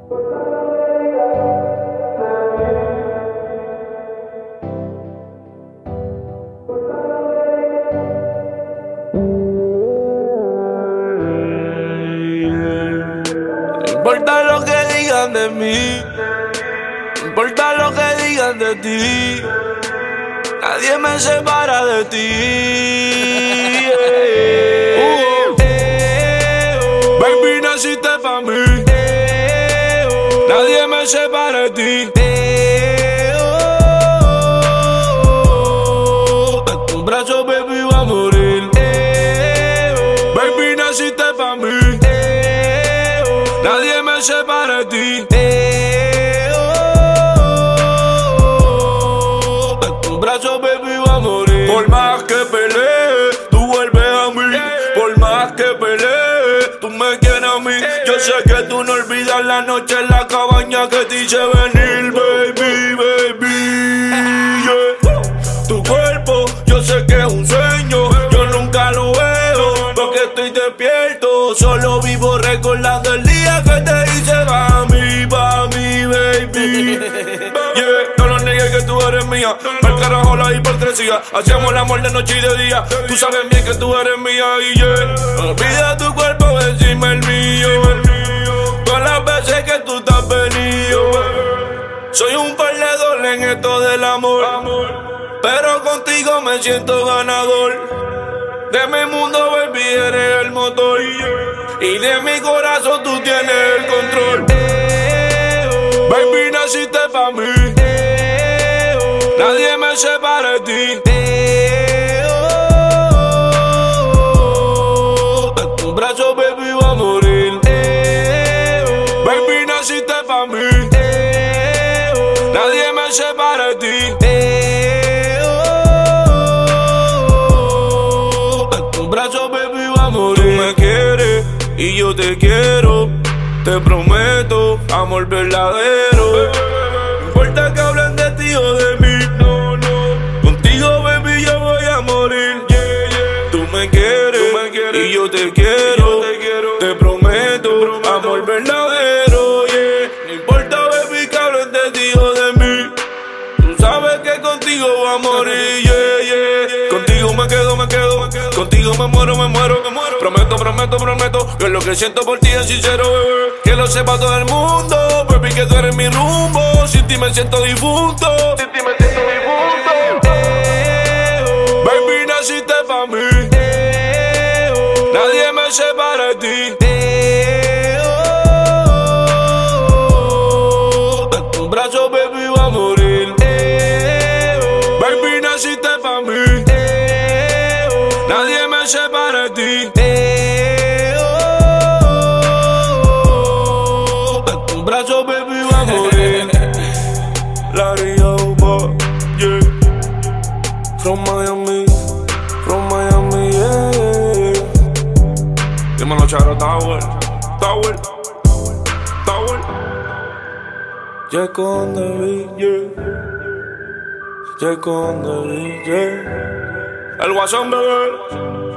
No importa lo que digan de mí, no importa lo que digan de ti, nadie me separa de ti. Baby, naciste pa' mí, nadie me separa de ti. En tus brazos, baby, voy a morir. Baby, naciste pa' mí, nadie me separa de ti. En tus brazos, baby, voy a morir. Por más que pelee, tú vuelves a mí. Por más que pelee, tú me quieres a mí. Yo sé que tú no olvidas la noche en la cabaña que te hice venir, baby, baby. Yeah. Tu cuerpo, yo sé que es un sueño. Yo nunca lo veo porque estoy despierto. Solo vivo recordando el día que te hice pa' mí, baby. Yeah. No lo niegues que tú eres mía. Pa'l carajo la hipocresía. Hacemos el amor de noche y de día. Tú sabes bien que tú eres mía y yeah. Olvida tu cuerpo encima el mío. Todas las veces que tú estás venido. Soy un perdedor en esto del amor, pero contigo me siento ganador. De mi mundo, baby, eres el motor. Y de mi corazón tú tienes el control. Baby, naciste pa' mí, nadie me separa de ti. En tus brazos, baby, voy a morir. Baby, naciste pa' mí, nadie me separa de ti. En tus brazos, baby, voy a morir. Tú me quieres y yo te quiero. Te prometo amor verdadero. No importa que hablen de ti o de mí. No, no. Contigo, baby, yo voy a morir. Yeah, yeah. Tú me quieres y yo te quiero. Te prometo amor verdadero. Yeah. No importa, baby, que hablen de ti o de mí. Tú sabes que contigo voy a morir. Yeah, yeah. Contigo me quedo. Contigo me muero. Prometo que lo que siento por ti es sincero, bebé. Que lo sepa todo el mundo, baby, que tú eres mi rumbo. Sin ti me siento difunto. Baby, naciste pa' mí, nadie me separa de ti. En tus brazos, baby, voy a morir. Baby, naciste pa' mí, nadie me separa de ti. En tus brazos, baby, voy a morir. Larry Oba, yeah. From Miami, yeah. Dímelo, Charo, Tower. Yeah, con David, yeah. Yeah, con David, yeah. El Guasón, bebé.